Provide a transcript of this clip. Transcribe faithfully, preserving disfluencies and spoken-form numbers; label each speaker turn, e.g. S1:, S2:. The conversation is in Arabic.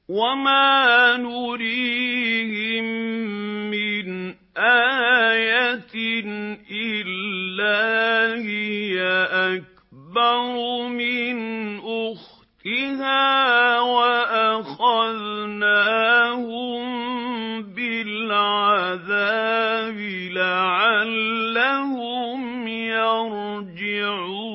S1: وَمَا نُرِيهِم مِّنْ آيَةٍ إِلَّا هِيَ أَكْبَرُ مِنْ أُخْتِهَا وَأَخَذْنَاهُم بِالْعَذَابِ لَعَلَّهُمْ يَرْجِعُونَ